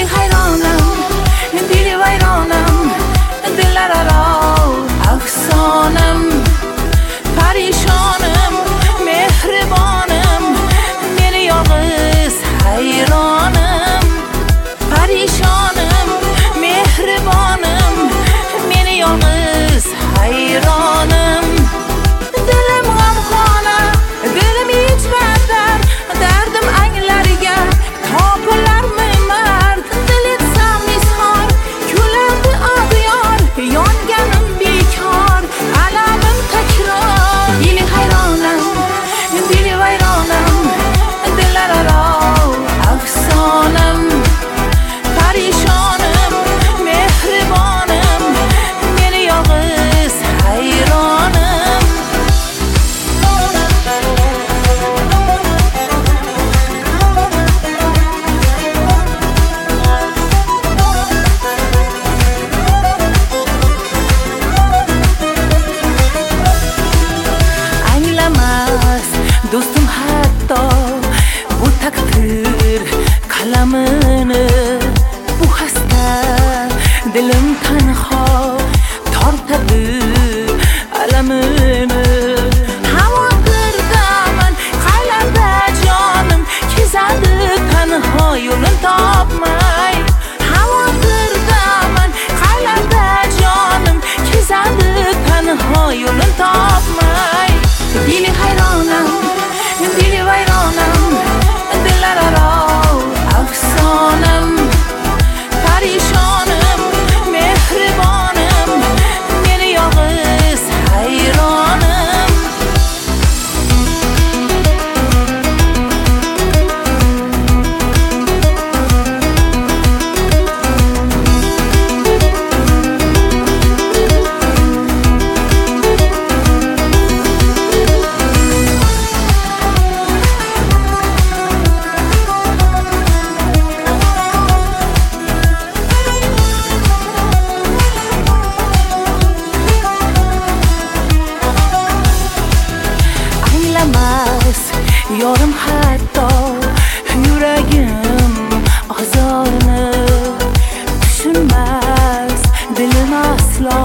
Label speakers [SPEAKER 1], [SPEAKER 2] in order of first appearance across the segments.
[SPEAKER 1] دیلی حیرانم دیلی ویرانم دل را افسانم پریشانم مهربانم میری یاغز حیرانم پریشانم مهربانم میری یاغز حیرانم دلم غمخانه دلم هیچ بدر دردم انگلریگه تاپلر مرد دلت سمیزهار کلند آغیار یانگنم بیکار علمم تکرار دیلی حیرانم دیلی ویرانم دل را افسانم پریشانم مهربانم میری یاغز حیرانم دوستم حتی bu takdir kalemini bu hasta dilim tanha tortadı alamini havadirda man qaylarda jonim kezadi tanha yo'lin topmay havadirda man qaylarda jonim kezadi tanha yo'lin topmay دیلی حیرانم دیلی ویرانم دل را افسانم پریشانم مهربانم میری یاغز حیرانم یارم حتی یورگim آزارını düşünmez dilim asla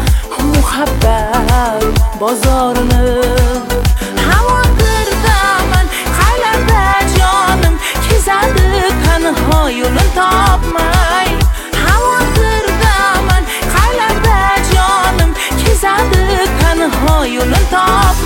[SPEAKER 1] muhabbet bazarını havadirda man qaylarda jonim kezadi tanha yo'lin topmay havadirda man qaylarda jonim kezadi tanha yo'lin topmay